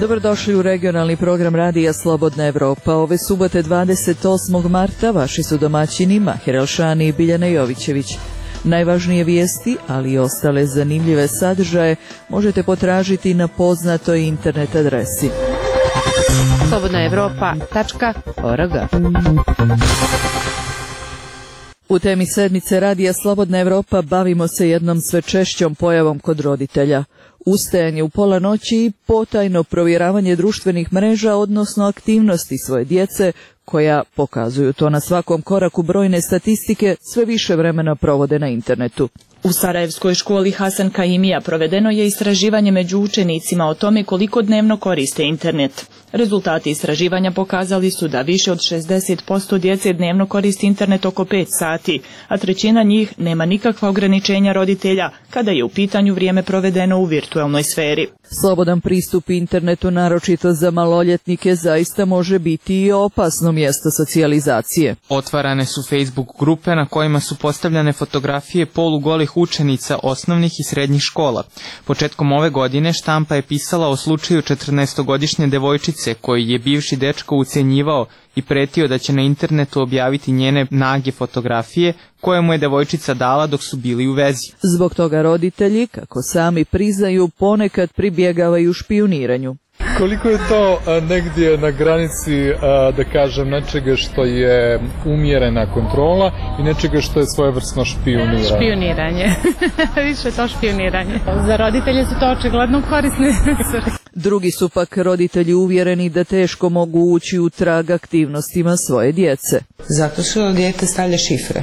Dobrodošli u regionalni program Radija Slobodna Evropa. Ove subote 28. marta vaši su domaćini Mahir Elšani i Biljana Jovićević. Najvažnije vijesti, ali i ostale zanimljive sadržaje možete potražiti na poznatoj internet adresi slobodnaevropa.org. U temi sedmice Radija Slobodna Evropa bavimo se jednom sve češćom pojavom kod roditelja. Ustajanje u pola noći i potajno provjeravanje društvenih mreža, odnosno aktivnosti svoje djece, koja pokazuju to na svakom koraku brojne statistike, sve više vremena provode na internetu. U Sarajevskoj školi Hasan Kaimija provedeno je istraživanje među učenicima o tome koliko dnevno koriste internet. Rezultati istraživanja pokazali su da više od 60% djece dnevno koristi internet oko 5 sati, a trećina njih nema nikakva ograničenja roditelja kada je u pitanju vrijeme provedeno u virtualnoj sferi. Slobodan pristup internetu, naročito za maloljetnike, zaista može biti i opasno mjesto socijalizacije. Otvarane su Facebook grupe na kojima su postavljane fotografije polugolih učenica osnovnih i srednjih škola. Početkom ove godine štampa je pisala o slučaju 14-godišnje devojčice koju je bivši dečko ucjenjivao i pretio da će na internetu objaviti njene nage fotografije koje mu je devojčica dala dok su bili u vezi. Zbog toga roditelji, kako sami priznaju, ponekad pribjegavaju špijuniranju. Koliko je to negdje na granici, da kažem, nečega što je umjerena kontrola i nečega što je svojevrsno špijuniranje? Špijuniranje. Više to špijuniranje. Za roditelje su to očigledno korisne. Drugi su pak roditelji uvjereni da teško mogu ući u trag aktivnostima svoje djece. Zato što dijete stavlja šifre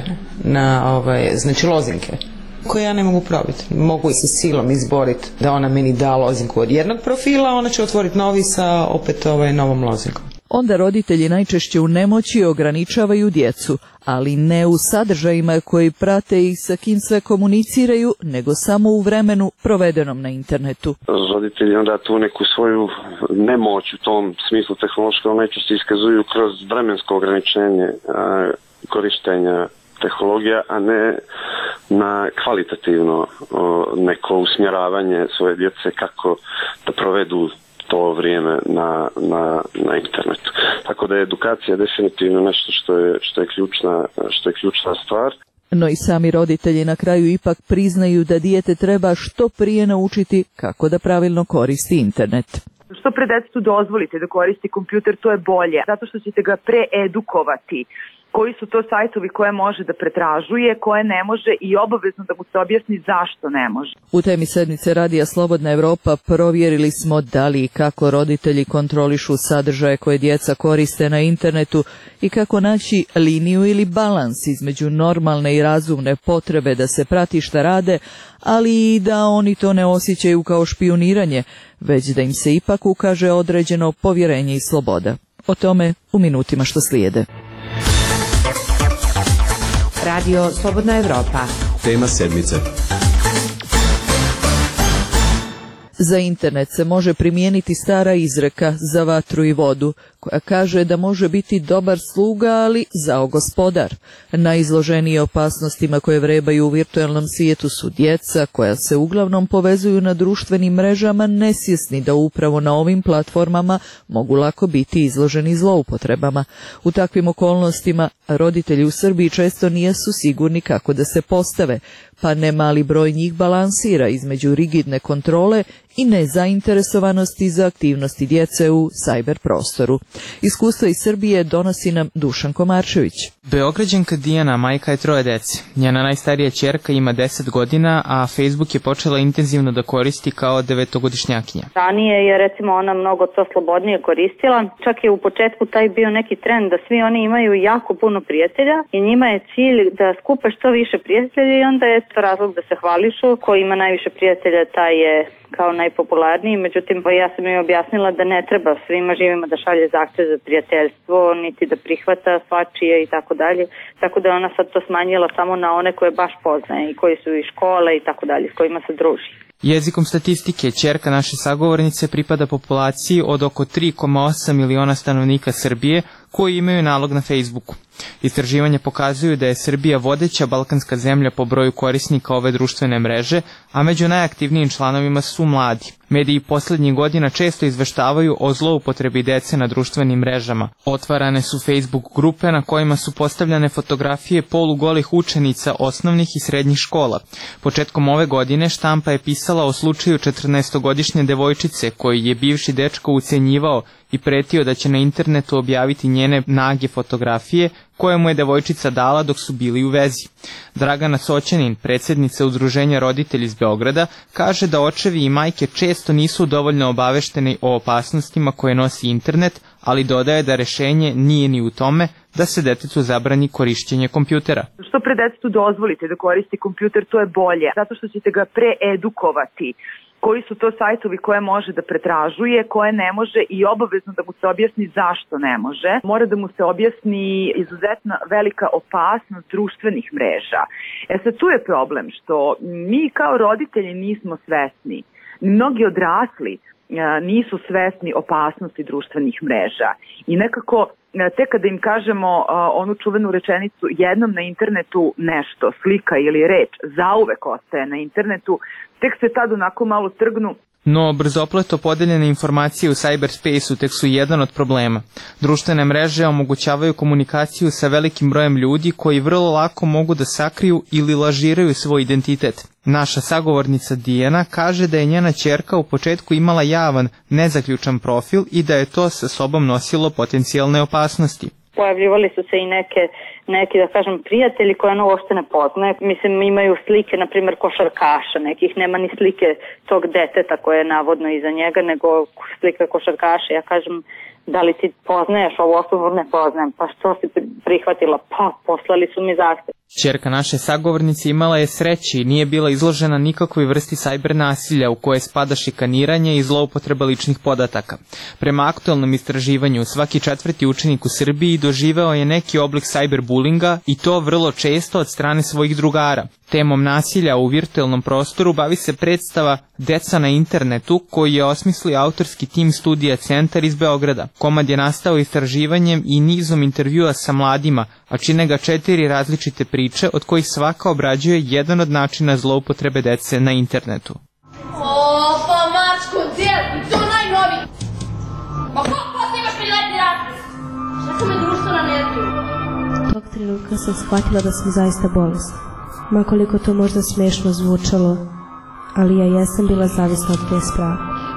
na znači lozinke koje ja ne mogu probiti. Mogu i sa silom izboriti da ona meni da lozinku od jednog profila, ona će otvoriti novi sa opet novom lozinkom. Onda roditelji najčešće u nemoći ograničavaju djecu, ali ne u sadržajima koji prate i sa kim sve komuniciraju, nego samo u vremenu provedenom na internetu. Roditelji onda tu neku svoju nemoć u tom smislu tehnološkog najčešće iskazuju kroz vremensko ograničenje korištenja tehnologija, a ne na kvalitativno neko usmjeravanje svoje djece kako da provedu to vrijeme na internetu. Tako da je edukacija definitivno nešto što je ključna stvar. No i sami roditelji na kraju ipak priznaju da dijete treba što prije naučiti kako da pravilno koristi internet. Što pre djetetu dozvolite da koristi kompjuter, to je bolje, zato što ćete ga preedukovati. Koji su to sajtovi koje može da pretražuje, koje ne može i obavezno da mu se objasni zašto ne može. U temi sedmice Radija Slobodna Evropa provjerili smo da li i kako roditelji kontrolišu sadržaje koje djeca koriste na internetu i kako naći liniju ili balans između normalne i razumne potrebe da se prati šta rade, ali i da oni to ne osjećaju kao špijuniranje, već da im se ipak ukaže određeno povjerenje i sloboda. O tome u minutima što slijede. Radio Slobodna Evropa. Tema sedmice. Za internet se može primijeniti stara izreka za vatru i vodu, koja kaže da može biti dobar sluga, ali zao gospodar. Najizloženiji opasnostima koje vrebaju u virtualnom svijetu su djeca, koja se uglavnom povezuju na društvenim mrežama, nesvjesni da upravo na ovim platformama mogu lako biti izloženi zloupotrebama. U takvim okolnostima roditelji u Srbiji često nisu sigurni kako da se postave, pa nemali broj njih balansira između rigidne kontrole i nezainteresovanosti za aktivnosti djece u cyber prostoru. Iskustvo iz Srbije donosi nam Dušan Komarčević. Beograđanka Dijana majka je 3 djece. Njena najstarija ćerka ima 10 godina, a Facebook je počela intenzivno da koristi kao 9-godišnjakinja. Ranije je recimo ona mnogo to slobodnije koristila. Čak je u početku taj bio neki trend da svi oni imaju jako puno prijatelja i njima je cilj da skupe što više prijatelja i onda je to razlog da se hvališu. Ko ima najviše prijatelja, taj je kao najpopularniji, međutim ja sam joj objasnila da ne treba svima živima da šalje zahtjev za prijateljstvo, niti da prihvata svačije i tako dalje, tako da ona sad to smanjila samo na one koje baš poznaje i koji su iz škole i tako dalje, s kojima se druži. Jezikom statistike, ćerka naše sagovornice pripada populaciji od oko 3,8 miliona stanovnika Srbije koji imaju nalog na Facebooku. Istraživanja pokazuju da je Srbija vodeća balkanska zemlja po broju korisnika ove društvene mreže, a među najaktivnijim članovima su mladi. Mediji poslednjih godina često izveštavaju o zloupotrebi dece na društvenim mrežama. Otvarane su Facebook grupe na kojima su postavljane fotografije polugolih učenica osnovnih i srednjih škola. Početkom ove godine štampa je pisala o slučaju 14-godišnje devojčice koju je bivši dečko ucenjivao i pretio da će na internetu objaviti njene nage fotografije koje mu je devojčica dala dok su bili u vezi. Dragana Soćanin, predsjednica Udruženja roditelji iz Beograda, kaže da očevi i majke često nisu dovoljno obavešteni o opasnostima koje nosi internet, ali dodaje da rešenje nije ni u tome da se detetu zabrani korišćenje kompjutera. Što pre detetu dozvolite da koristi kompjuter, to je bolje, zato što ćete ga preedukovati. Koji su to sajtovi koje može da pretražuje, koje ne može i obavezno da mu se objasni zašto ne može. Mora da mu se objasni izuzetno velika opasnost društvenih mreža. Sad tu je problem što mi kao roditelji nismo svesni. Mnogi odrasli nisu svesni opasnosti društvenih mreža i nekako tek kada im kažemo onu čuvenu rečenicu jednom na internetu nešto, slika ili reč, zauvek ostaje na internetu, tek se tad onako malo trgnu. No, brzopleto podeljene informacije u cyberspaceu tek su jedan od problema. Društvene mreže omogućavaju komunikaciju sa velikim brojem ljudi koji vrlo lako mogu da sakriju ili lažiraju svoj identitet. Naša sagovornica Dijana kaže da je njena ćerka u početku imala javan, nezaključan profil i da je to sa sobom nosilo potencijalne opasnosti. Pojavljivali su se i neki, da kažem, prijatelji koje ona uopšte ne poznaje. Mislim, imaju slike, na primjer, košarkaša nekih, nema ni slike tog deteta koje je navodno iza njega, nego slika košarkaša. Ja kažem, da li ti poznaješ ovo osobu? Ne poznajem. Pa što si prihvatila? Pa poslali su mi zahtev. Ćerka naše sagovornice imala je sreće i nije bila izložena nikakvoj vrsti sajber nasilja u koje spada šikaniranje i zloupotreba ličnih podataka. Prema aktualnom istraživanju, svaki 4. učenik u Srbiji doživeo je neki oblik sajberbullinga i to vrlo često od strane svojih drugara. Temom nasilja u virtualnom prostoru bavi se predstava Deca na internetu koji je osmislio autorski tim studija Centar iz Beograda. Komad je nastao istraživanjem i nizom intervjua sa mladima, a čine ga 4 različite priče od kojih svaka obrađuje jedan od načina zloupotrebe dece na internetu. Pa mačko, djel, to najnoviji. Ma kako ti imaš priletni rapis? Šta su me društvo na netu? Tog trenutka sam shvatila da sam zaista bolesna. Makoliko to možda smešno zvučalo, ali ja jesam bila zavisna od te sprave.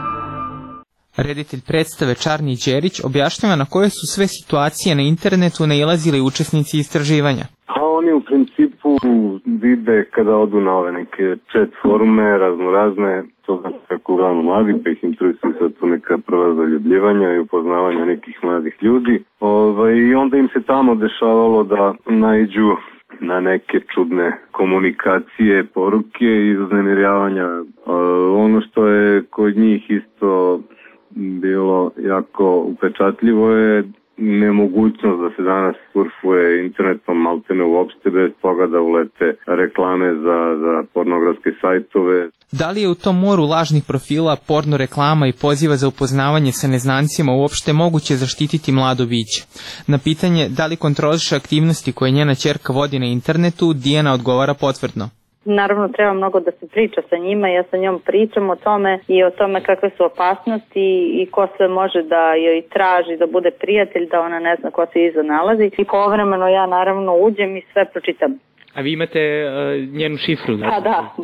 Reditelj predstave Čarni Đerić objašnjava na koje su sve situacije na internetu nailazili učesnici istraživanja. A oni u principu vide kada odu na ove neke chat forume, razne, to znači kako uglavnom mladi, pa ih interesuju sad tu neka prva zaljubljivanja i upoznavanja nekih mladih ljudi. I onda im se tamo dešavalo da naiđu na neke čudne komunikacije, poruke i uznemiravanja. Ono što je kod njih isto bilo jako upečatljivo je nemogućnost da se danas surfuje internetom maltene uopšte bez toga da ulete reklame za pornografske sajtove. Da li je u tom moru lažnih profila, porno reklama i poziva za upoznavanje sa neznancima uopšte moguće zaštititi mlado biće? Na pitanje da li kontroliše aktivnosti koje njena ćerka vodi na internetu, Dijana odgovara potvrdno. Naravno, treba mnogo da se priča sa njima, ja sa njom pričam o tome i o tome kakve su opasnosti i ko sve može da joj traži da bude prijatelj, da ona ne zna ko se iza nalazi. I povremeno ja naravno uđem i sve pročitam. A vi imate njenu šifru? Da,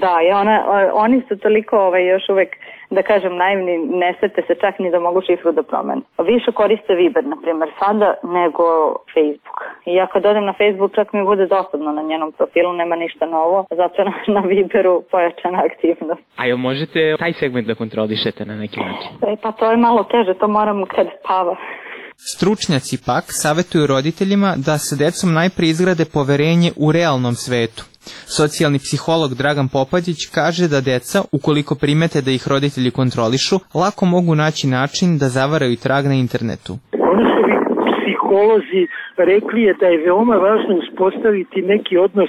oni su toliko još uvek, da kažem, naivni, ne sete se čak ni da mogu šifru da promene. Više koriste Viber, na primjer, sada nego Facebook. I ja kad odem na Facebook čak mi bude dosadno na njenom profilu, nema ništa novo, zato na Viberu pojačana aktivnost. A jel možete taj segment da kontrolišete na neki način? Pa to je malo teže, to moram kad spava. Stručnjaci pak savjetuju roditeljima da sa decom najprije izgrade poverenje u realnom svetu. Socijalni psiholog Dragan Popadić kaže da deca, ukoliko primete da ih roditelji kontrolišu, lako mogu naći način da zavaraju trag na internetu. Ono što bi psiholozi rekli je da je veoma važno uspostaviti neki odnos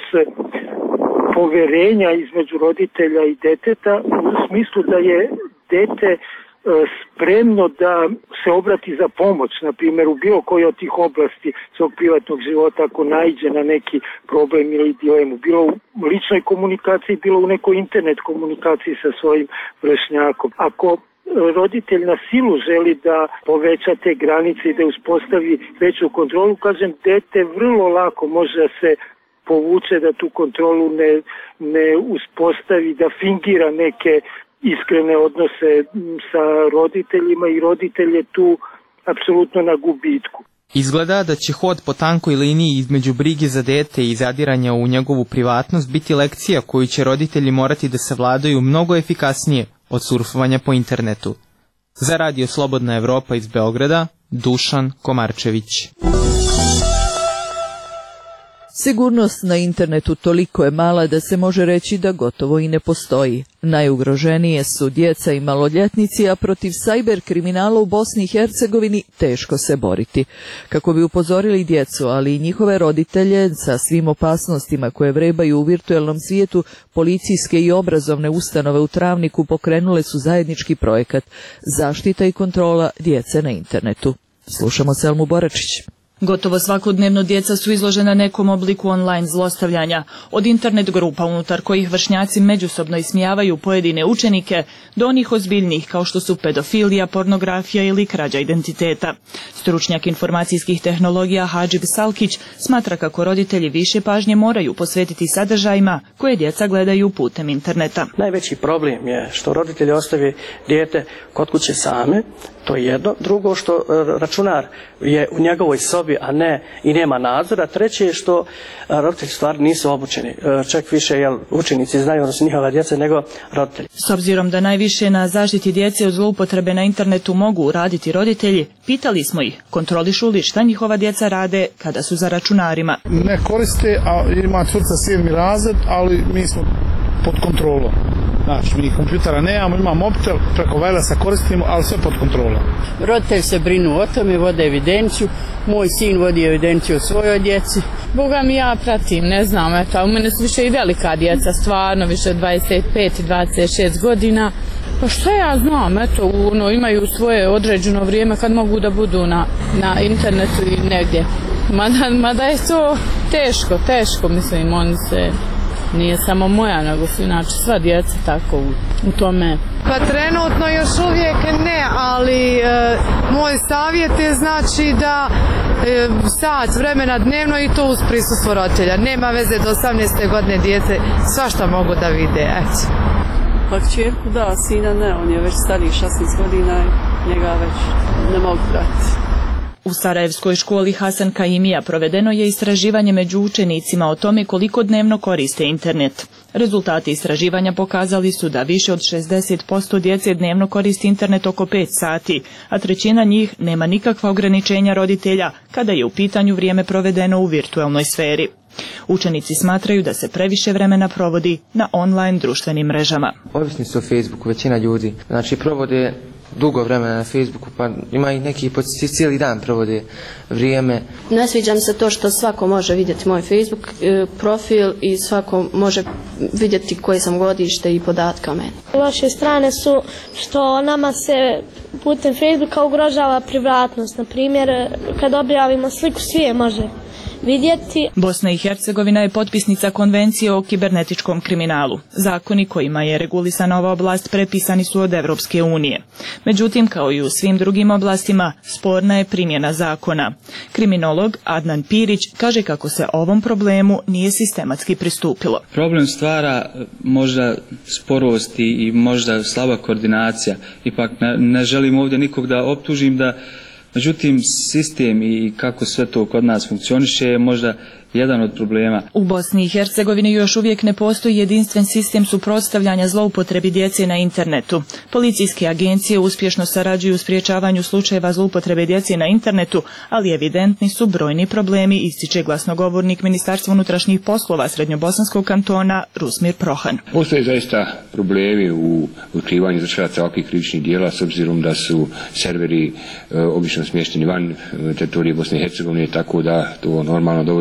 poverenja između roditelja i deteta, u smislu da je dete spremno da se obrati za pomoć, na primjer u bilo kojoj od tih oblasti svog privatnog života ako naiđe na neki problem ili dilemu, bilo u ličnoj komunikaciji, bilo u nekoj internet komunikaciji sa svojim vršnjakom. Ako roditelj na silu želi da poveća te granice i da uspostavi veću kontrolu, kažem, dete vrlo lako može da se povuče, da tu kontrolu ne uspostavi, da fingira neke iskrene odnose sa roditeljima i roditelj je tu apsolutno na gubitku. Izgleda da će hod po tankoj liniji između brige za dete i zadiranja u njegovu privatnost biti lekcija koju će roditelji morati da savladaju mnogo efikasnije od surfovanja po internetu. Za Radio Slobodna Evropa iz Beograda, Dušan Komarčević. Sigurnost na internetu toliko je mala da se može reći da gotovo i ne postoji. Najugroženije su djeca i maloljetnici, a protiv sajber kriminala u Bosni i Hercegovini teško se boriti. Kako bi upozorili djecu, ali i njihove roditelje sa svim opasnostima koje vrebaju u virtuelnom svijetu, policijske i obrazovne ustanove u Travniku pokrenule su zajednički projekat Zaštita i kontrola djece na internetu. Slušamo Selmu Boračić. Gotovo svakodnevno djeca su izložena nekom obliku online zlostavljanja, od internet grupa unutar kojih vršnjaci međusobno ismijavaju pojedine učenike do onih ozbiljnih kao što su pedofilija, pornografija ili krađa identiteta. Stručnjak informacijskih tehnologija Hadžib Salkić smatra kako roditelji više pažnje moraju posvetiti sadržajima koje djeca gledaju putem interneta. Najveći problem je što roditelji ostave dijete kod kuće same, to je jedno. Drugo, što računar je u njegovoj sobi, a ne i nema nadzora. Treće je što roditelji stvari nisu obučeni. Čak više učenici znaju, odnosno njihova djeca, nego roditelji. S obzirom da najviše na zaštiti djece od zloupotrebe na internetu mogu raditi roditelji, pitali smo ih kontrolišu li šta njihova djeca rade kada su za računarima. Ne koriste, a ima curca 7. razred, ali mi smo pod kontrolom. Znači, mi kompjutera nemamo, imamo mobitel, preko wirelessa koristimo, ali sve pod kontrolom. Roditelji se brinu o tome, vode evidenciju, moj sin vodi evidenciju o svojoj djeci. Boga mi ja pratim, ne znam, eto, u mene su više i velika djeca, stvarno, više od 25 i 26 godina. Pa što ja znam, eto, imaju svoje određeno vrijeme kad mogu da budu na internetu i negdje. Mada je to teško, mislim, oni se... Nije samo moja, nego su inače sva djeca tako u tome. Pa trenutno još uvijek ne, ali moj savjet je znači da sat vremena dnevno i to uz prisustvo roditelja. Nema veze do 18. godine djece, svašta mogu da vide, eto. Pa kćerku da, sina ne, on je već stariji 16 godina i njega već ne mogu pratiti. U Sarajevskoj školi Hasan Kaimija provedeno je istraživanje među učenicima o tome koliko dnevno koriste internet. Rezultati istraživanja pokazali su da više od 60% djece dnevno koristi internet oko 5 sati, a trećina njih nema nikakva ograničenja roditelja kada je u pitanju vrijeme provedeno u virtualnoj sferi. Učenici smatraju da se previše vremena provodi na online društvenim mrežama. Ovisni su o Facebooku, većina ljudi. Znači provode dugo vremena na Facebooku, pa ima i neki cijeli dan provode vrijeme. Ne sviđa mi se to što svako može vidjeti moj Facebook profil i svako može vidjeti koje sam godište i podatke o meni. Loše strane su što nama se putem Facebooka ugrožava privatnost. Na primjer, kad objavimo sliku, svi je može vidjeti. Bosna i Hercegovina je potpisnica Konvencije o kibernetičkom kriminalu. Zakoni kojima je regulisana ova oblast prepisani su od Evropske unije. Međutim, kao i u svim drugim oblastima, sporna je primjena zakona. Kriminolog Adnan Pirić kaže kako se ovom problemu nije sistematski pristupilo. Problem stvara možda sporost i možda slaba koordinacija. Ipak ne želim ovdje nikog da optužim da... Međutim, sistem i kako sve to kod nas funkcioniše je možda jedan od problema. U Bosni i Hercegovini još uvijek ne postoji jedinstven sistem suprotstavljanja zloupotrebi djece na internetu. Policijske agencije uspješno sarađuju u sprječavanju slučajeva zloupotrebe djece na internetu, ali evidentni su brojni problemi, ističe glasnogovornik Ministarstva unutrašnjih poslova Srednjobosanskog kantona Rusmir Prohan. Postoje zaista problemi u otkrivanju izvršilaca ovakvih krivičnih djela s obzirom da su serveri obično smješteni van teritorije Bosne i Hercegovine, tako da to normalno dovodi do sporosti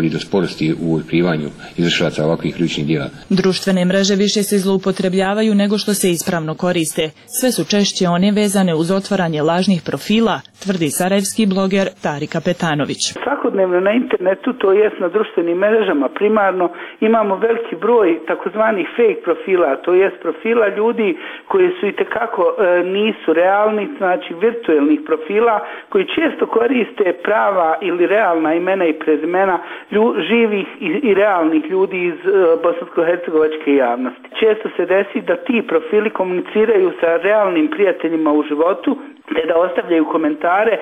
sporosti u otkrivanju izvršilaca ovakvih krivičnih djela. Društvene mreže više se zloupotrebljavaju nego što se ispravno koriste. Sve su češće one vezane uz otvaranje lažnih profila, tvrdi sarajevski bloger Tarik Kapetanović. Svakodnevno na internetu, to jest na društvenim mrežama primarno, imamo veliki broj takozvanih fake profila, to jest profila ljudi koji su itekako nisu realni, znači virtuelnih profila koji često koriste prava ili realna imena i prezimena živih i realnih ljudi iz bosansko-hercegovačke javnosti. Često se desi da ti profili komuniciraju sa realnim prijateljima u životu, te da ostavljaju komentare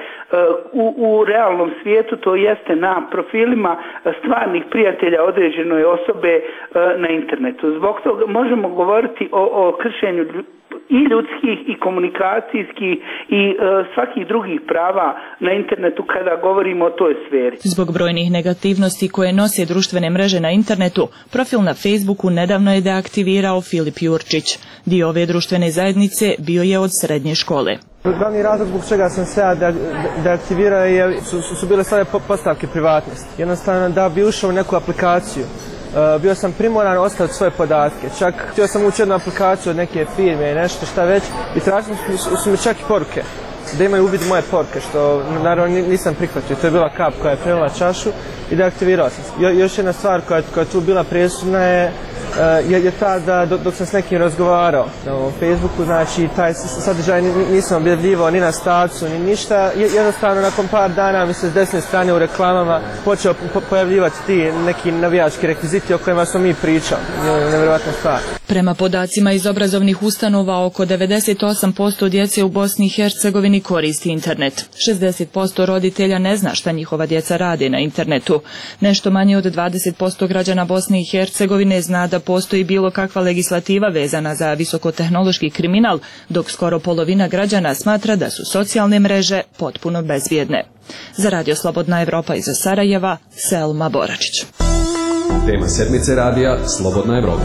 u realnom svijetu, to jeste na profilima stvarnih prijatelja određenoj osobe na internetu. Zbog toga možemo govoriti o kršenju i ljudskih i komunikacijskih i svakih drugih prava na internetu kada govorimo o toj sferi. Zbog brojnih negativnosti koje nose društvene mreže na internetu, profil na Facebooku nedavno je deaktivirao Filip Jurčić. Dio ove društvene zajednice bio je od srednje škole. Glavni razlog zbog čega sam se deaktivirao su bile sve postavke privatnosti. Jednostavno da bi ušao u neku aplikaciju, bio sam primoran ostaviti svoje podatke. Čak htio sam ući jednu aplikaciju od neke firme i nešto šta već i tražili su mi čak i poruke, da imaju uvid moje poruke, što naravno nisam prihvatio. To je bila kap koja je prelila čašu i deaktivirao sam se. Još jedna stvar koja je tu bila presudna je ta da dok sam s nekim razgovarao na Facebooku, znači taj sadržaj nisam objavljivao ni na statusu ni ništa, jednostavno nakon par dana mi se s desne strane u reklamama počeo pojavljivati ti neki navijački rekviziti o kojima smo mi pričali. Nevjerojatna stvar. Prema podacima iz obrazovnih ustanova, oko 98% djece u Bosni i Hercegovini koristi internet. 60% roditelja ne zna šta njihova djeca rade na internetu. Nešto manje od 20% građana Bosne i Hercegovine zna da postoji bilo kakva legislativa vezana za visokotehnološki kriminal, dok skoro polovina građana smatra da su socijalne mreže potpuno bezvrijedne. Za Radio Slobodna Evropa iz Sarajeva, Selma Boračić. Tema sedmice radija Slobodna Evropa.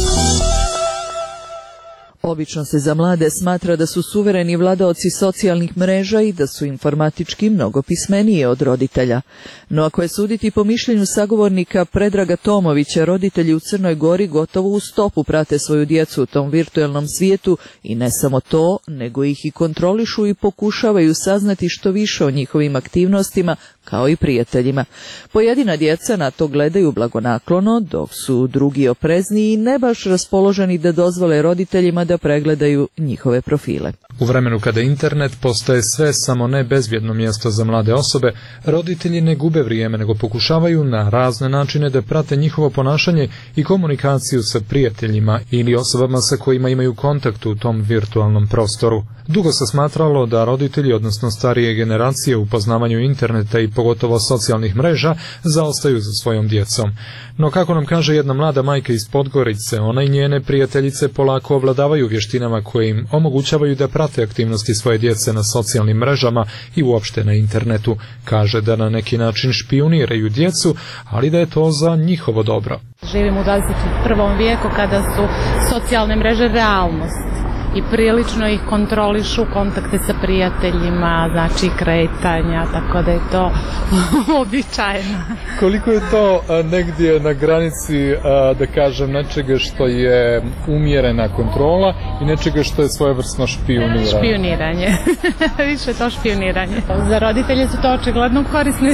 Obično se za mlade smatra da su suvereni vladaoci socijalnih mreža i da su informatički mnogo pismenije od roditelja. No ako je suditi po mišljenju sagovornika Predraga Tomovića, roditelji u Crnoj Gori gotovo u stopu prate svoju djecu u tom virtuelnom svijetu i ne samo to, nego ih i kontrolišu i pokušavaju saznati što više o njihovim aktivnostima, kao i prijateljima. Pojedina djeca na to gledaju blagonaklono, dok su drugi oprezniji i ne baš raspoloženi da dozvole roditeljima da pregledaju njihove profile. U vremenu kada internet postaje sve samo ne bezbjedno mjesto za mlade osobe, roditelji ne gube vrijeme nego pokušavaju na razne načine da prate njihovo ponašanje i komunikaciju sa prijateljima ili osobama sa kojima imaju kontakt u tom virtualnom prostoru. Dugo se smatralo da roditelji, odnosno starije generacije u poznavanju interneta i pogotovo socijalnih mreža, zaostaju za svojom djecom. No kako nam kaže jedna mlada majka iz Podgorice, ona i njene prijateljice polako ovladavaju vještinama koje im omogućavaju da prate aktivnosti svoje djece na socijalnim mrežama i uopšte na internetu. Kaže da na neki način špijuniraju djecu, ali da je to za njihovo dobro. Živimo u 21. vijeku kada su socijalne mreže realnost i prilično ih kontrolišu, kontakte sa prijateljima, znači kretanja, tako da je to običajno. Koliko je to negdje na granici, da kažem, nečega što je umjerena kontrola i nečega što je svojevrsno špijuniranje? Špijuniranje. Više to špijuniranje. Za roditelje su to očigledno korisne.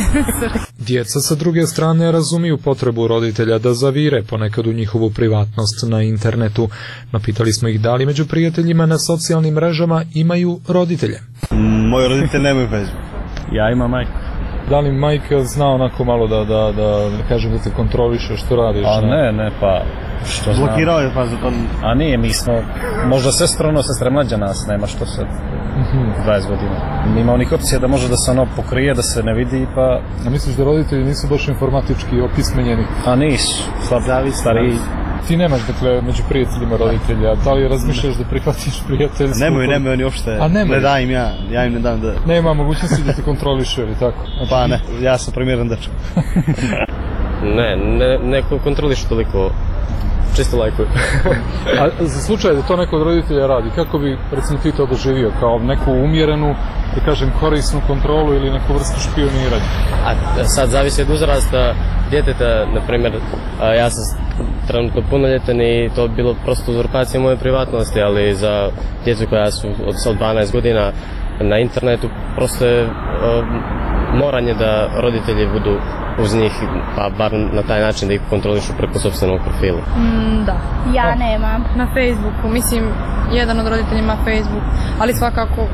Djeca sa druge strane razumiju potrebu roditelja da zavire ponekad u njihovu privatnost na internetu. No pitali smo ih da li među prijateljima na socijalnim mrežama imaju roditelje. Moji roditelji nemaju Facebook. Ja imam majku. Da li majka zna onako malo da kažem da te kontroliše što radiš? A ne, pa što znam. Blokirao je pa za to. A nije, mi smo, možda sestra mlađa nas, nema što sad. 20 godina. Nima onih opcija da može da se ono pokrije, da se ne vidi, pa... A misliš da roditelji nisu baš informatički opismenjeni? A nisu, stariji. Ti nemaš, dakle, među prijateljima roditelja, da li razmišljaš da prihvatiš prijateljstvo? Nemaju oni uopšte, ne dajem ja im ne dam da... Nema mogućnosti da te kontrolišu, ili tako? Znači, pa ne, ja sam primjeran dečak. ne kontrolišu toliko, čisto lajkuju. A za slučaj da to neko od roditelja radi, kako bi, recimo, ti to doživio? Kao neku umjerenu, da kažem, korisnu kontrolu ili neku vrstu špioniranja? A sad zavisi od uzrasta, djeteta, na primjer, ja sam trenutno punoljetan i to bi bilo prosto uzurpacija moje privatnosti, ali za djecu koja su od 12 godina na internetu, prosto je moranje da roditelji budu uz njih, pa bar na taj način da ih kontrolišu preko sopstvenog profila. Da. Ja nemam. Na Facebooku, mislim, jedan od roditelja ima Facebook, ali svakako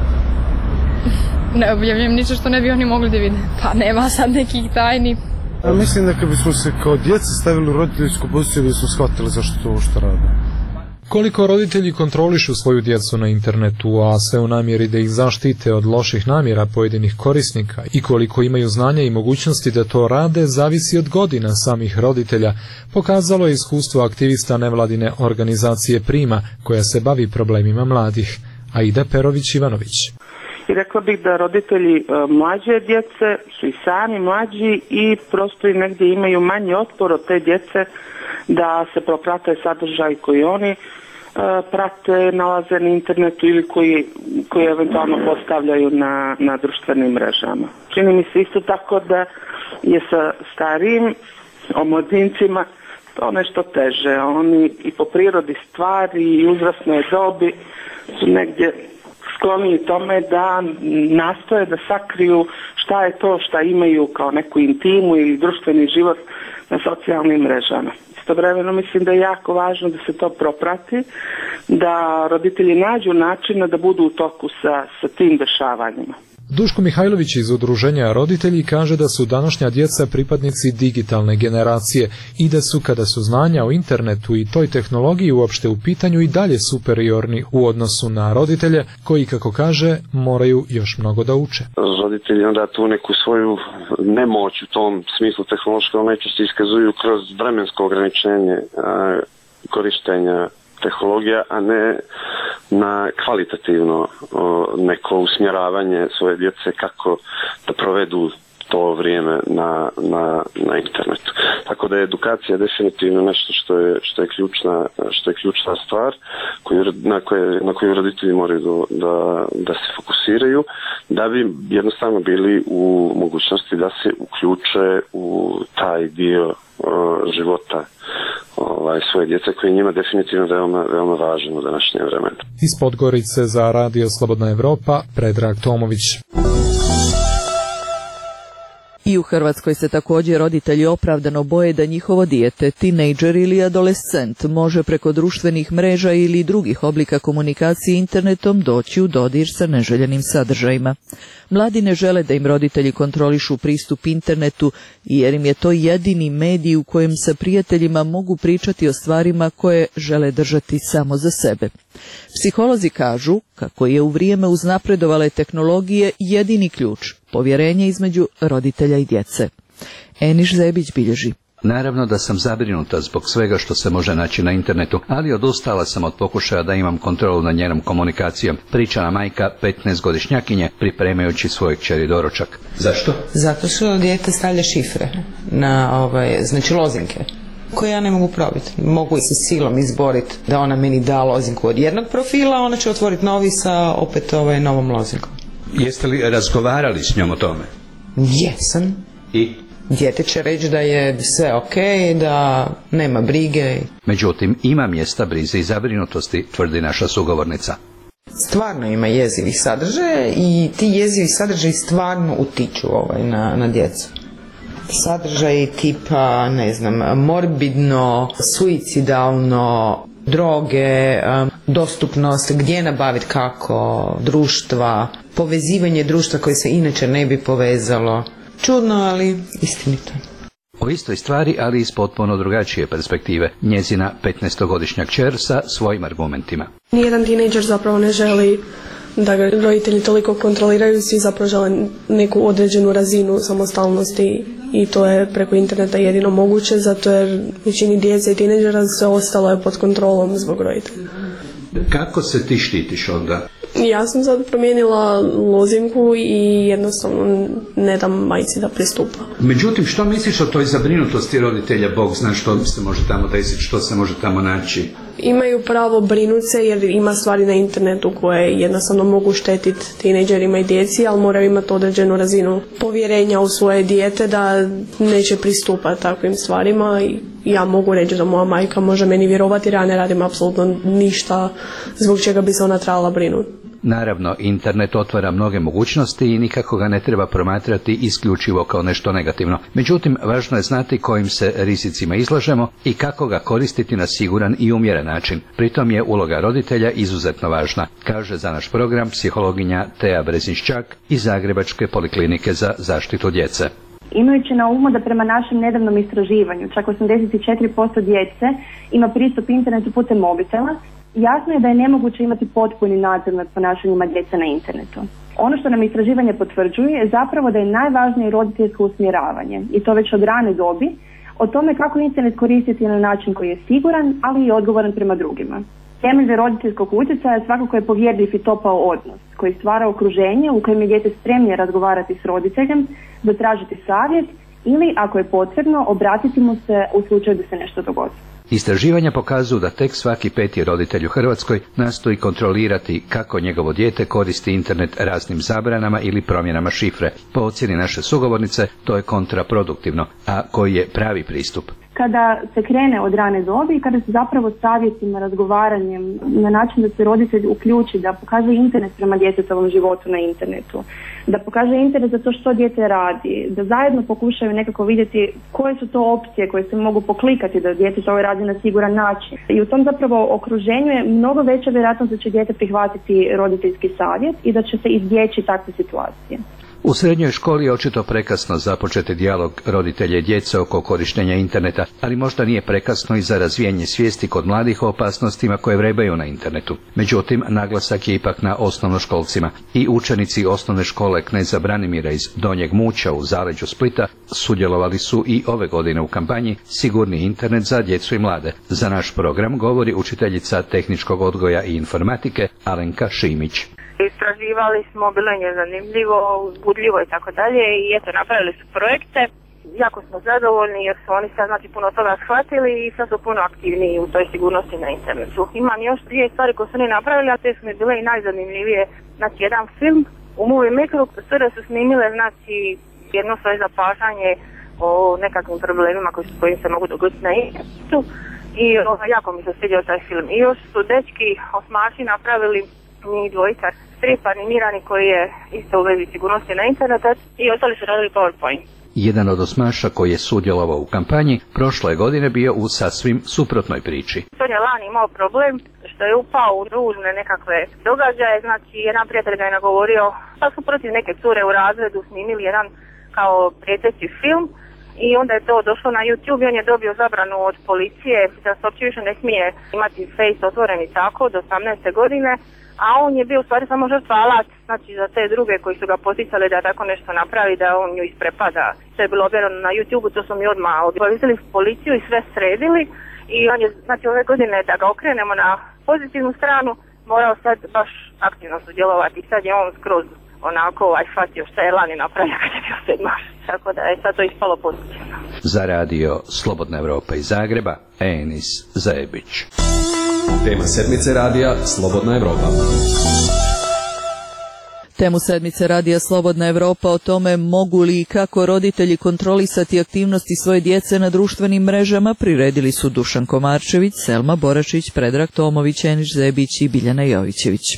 ne objavljujem ništa što ne bi oni mogli da vide. Pa nema sad nekih tajni. Ja mislim da kad bismo se kao djeca stavili u roditeljsku poziciju, bismo shvatili zašto to što rade. Koliko roditelji kontrolišu svoju djecu na internetu, a sve u namjeri da ih zaštite od loših namjera pojedinih korisnika i koliko imaju znanja i mogućnosti da to rade, zavisi od godina samih roditelja, pokazalo je iskustvo aktivista nevladine organizacije Prima, koja se bavi problemima mladih. Aida Perović-Ivanović. I rekla bih da roditelji mlađe djece su i sami mlađi i prosto i negdje imaju manji otpor od te djece da se proprate sadržaj koji oni prate, nalaze na internetu ili koji eventualno postavljaju na društvenim mrežama. Čini mi se isto tako da je sa starijim omladincima to nešto teže. Oni i po prirodi stvari i uzrasnoj dobi su negdje skloni tome da nastoje da sakriju šta je to šta imaju kao neku intimu ili društveni život na socijalnim mrežama. Istovremeno mislim da je jako važno da se to proprati, da roditelji nađu načina da budu u toku sa tim dešavanjima. Duško Mihajlović iz udruženja Roditelji kaže da su današnja djeca pripadnici digitalne generacije i da su, kada su znanja o internetu i toj tehnologiji uopšte u pitanju, i dalje superiorni u odnosu na roditelje koji, kako kaže, moraju još mnogo da uče. Roditelji onda tu neku svoju nemoć u tom smislu tehnološkog najčešće iskazuju kroz vremensko ograničenje korištenja tehnologija, a ne na kvalitativno neko usmjeravanje svoje djece kako da provedu to vrijeme na internetu. Tako da je edukacija definitivno nešto što je ključna stvar na koju roditelji moraju da se fokusiraju, da bi jednostavno bili u mogućnosti da se uključe u taj dio života svoje djece koji je njima definitivno veoma važan u današnje vremenu. Iz Podgorice za Radio Slobodna Evropa, Predrag Tomović. I u Hrvatskoj se također roditelji opravdano boje da njihovo dijete, tinejdžer ili adolescent može preko društvenih mreža ili drugih oblika komunikacije internetom doći u dodir sa neželjenim sadržajima. Mladi ne žele da im roditelji kontrolišu pristup internetu jer im je to jedini medij u kojem sa prijateljima mogu pričati o stvarima koje žele držati samo za sebe. Psiholozi kažu kako je u vrijeme uznapredovale tehnologije jedini ključ povjerenje između roditelja i djece. Eniš Zebić bilježi. Naravno da sam zabrinuta zbog svega što se može naći na internetu, ali odustala sam od pokušaja da imam kontrolu nad njenom komunikacijom, pričala majka 15-godišnjakinje pripremajući svoj kćeri doručak. Zašto? Zato što dijete stavlja šifre na znači lozinke koje ja ne mogu probiti. Mogu se silom izboriti da ona meni da lozinku od jednog profila, ona će otvoriti novi sa opet novom lozinkom. Jeste li razgovarali s njom o tome? Jesam. I? Dijete će reći da je sve ok, da nema brige. Međutim, ima mjesta brize i zabrinutosti, tvrdi naša sugovornica. Stvarno ima jezivih sadržaja i ti jezivi sadržaji stvarno utiču na djecu. Sadržaji tipa, ne znam, morbidno, suicidalno, droge, dostupnost, gdje nabaviti kako, društva, povezivanje društva koje se inače ne bi povezalo. Čudno, ali istinito. O istoj stvari, ali iz potpuno drugačije perspektive, njezina 15-godišnja kćer sa svojim argumentima. Nijedan tinejdžer zapravo ne želi da ga roditelji toliko kontroliraju, svi zapravo žele neku određenu razinu samostalnosti i to je preko interneta jedino moguće, zato jer većini djece i tinejdžera sve ostalo je pod kontrolom zbog roditelja. Kako se ti štitiš onda? Ja sam sad promijenila lozinku i jednostavno ne dam majci da pristupa. Međutim, što misliš o toj zabrinutosti roditelja? Bog zna što se može tamo desiti, što se može tamo naći? Imaju pravo brinuti se jer ima stvari na internetu koje jednostavno mogu štetiti tinejdžerima i djeci, ali moraju imati određenu razinu povjerenja u svoje dijete da neće pristupati takvim stvarima. I ja mogu reći da moja majka može meni vjerovati jer ja ne radim apsolutno ništa zbog čega bi se ona trebala brinuti. Naravno, internet otvara mnoge mogućnosti i nikako ga ne treba promatrati isključivo kao nešto negativno. Međutim, važno je znati kojim se rizicima izlažemo i kako ga koristiti na siguran i umjeren način. Pritom je uloga roditelja izuzetno važna, kaže za naš program psihologinja Teja Brezinščak iz Zagrebačke poliklinike za zaštitu djece. Imajući na umu da prema našem nedavnom istraživanju čak 84% djece ima pristup internetu putem mobitela, jasno je da je nemoguće imati potpuni nadzor nad ponašanjima djece na internetu. Ono što nam istraživanje potvrđuje je zapravo da je najvažnije roditeljsko usmjeravanje, i to već od rane dobi, o tome kako internet koristiti na način koji je siguran, ali i odgovoran prema drugima. Temelj za roditeljskog utjecaja svakako je povjerljiv i topao odnos, koji stvara okruženje u kojem je dijete spremnije razgovarati s roditeljem, zatražiti savjet ili, ako je potrebno, obratiti mu se u slučaju da se nešto dogodi. Istraživanja pokazuju da tek svaki 5. roditelj u Hrvatskoj nastoji kontrolirati kako njegovo dijete koristi internet raznim zabranama ili promjenama šifre. Po ocjeni naše sugovornice, to je kontraproduktivno, a koji je pravi pristup? Kada se krene od rane dobi i kada se zapravo savjetima, razgovaranjem na način da se roditelj uključi, da pokaže interes prema djetetovom životu na internetu, da pokaže interes za to što dijete radi, da zajedno pokušaju nekako vidjeti koje su to opcije koje se mogu poklikati da dijete to radi na siguran način. I u tom zapravo okruženju je mnogo veća vjerojatnost da će dijete prihvatiti roditeljski savjet i da će se izbjeći takve situacije. U srednjoj školi je očito prekasno započeti dijalog roditelja i djece oko korištenja interneta, ali možda nije prekasno i za razvijanje svijesti kod mladih o opasnostima koje vrebaju na internetu. Međutim, naglasak je ipak na osnovnoškolcima. I učenici osnovne škole Kneza Branimira iz Donjeg Muća u zaleđu Splita sudjelovali su i ove godine u kampanji Sigurni internet za djecu i mlade. Za naš program govori učiteljica tehničkog odgoja i informatike Alenka Šimić. Istraživali smo, bilo je zanimljivo, uzbudljivo i tako dalje i eto, napravili su projekte. Jako smo zadovoljni jer su oni sad puno toga shvatili i sad su puno aktivniji u toj sigurnosti na internetu. Imam još 2 stvari koje su oni napravili, a te su mi bile i najzanimljivije. Znači, jedan film u Movie Makeru, cure su snimile jedno svoje zapažanje o nekakvim problemima koji se mogu dogoditi na internetu i jako mi se svidio taj film. I još su dečki osmaši napravili njih dvojica strip animirani koji je isto u vezi sigurnosti na internetu i ostali su radili PowerPoint. Jedan od osmaša koji je sudjelovao u kampanji prošle godine bio u sasvim suprotnoj priči. On je lani imao problem što je upao u ružne nekakve događaje, znači jedan prijatelj ga je nagovorio pa su protiv neke cure u razredu snimili jedan kao prijeteći film i onda je to došlo na YouTube i on je dobio zabranu od policije da se uopće više ne smije imati face otvoren i tako do 18. godine. A on je bio u stvari samo žrtva alat, znači za te druge koji su ga poticali da tako nešto napravi, da on nju isprepada. To je bilo objavljeno na YouTube, to su mi odmah obavistili policiju i sve sredili i on je, znači ove godine da ga okrenemo na pozitivnu stranu, morao sad baš aktivno sudjelovati. Sad je on skroz onako shvatio šta je lani napravio kad je bio sedmaš. Tako da je sad to ispalo pozitivno. Za radio Slobodna Evropa iz Zagreba, Enis Zajebić. Tema sedmice radija Slobodna Evropa. Temu sedmice radija Slobodna Evropa o tome mogu li i kako roditelji kontrolisati aktivnosti svoje djece na društvenim mrežama priredili su Dušan Komarčević, Selma Boračić, Predrag Tomović, Eniš Zebić i Biljana Jovićević.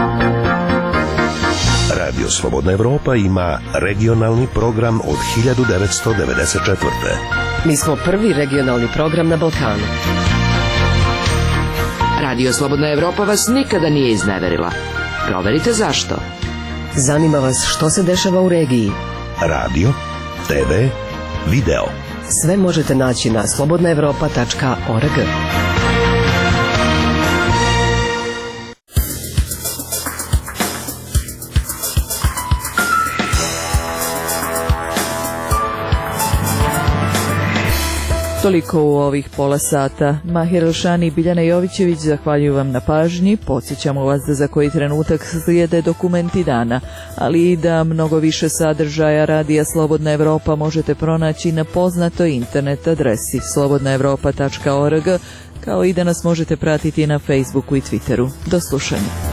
Radio Slobodna Evropa ima regionalni program od 1994. Mi smo prvi regionalni program na Balkanu. Radio Slobodna Evropa vas nikada nije izneverila. Proverite zašto. Zanima vas što se dešava u regiji. Radio, TV, video. Sve možete naći na slobodnaevropa.org. Toliko u ovih pola sata. Mahir Elšani i Biljana Jovićević zahvaljuju vam na pažnji. Podsjećamo vas da za koji trenutak slijede dokumenti dana, ali i da mnogo više sadržaja radija Slobodna Evropa možete pronaći na poznatoj internet adresi slobodnaevropa.org, kao i da nas možete pratiti na Facebooku i Twitteru. Do slušanja.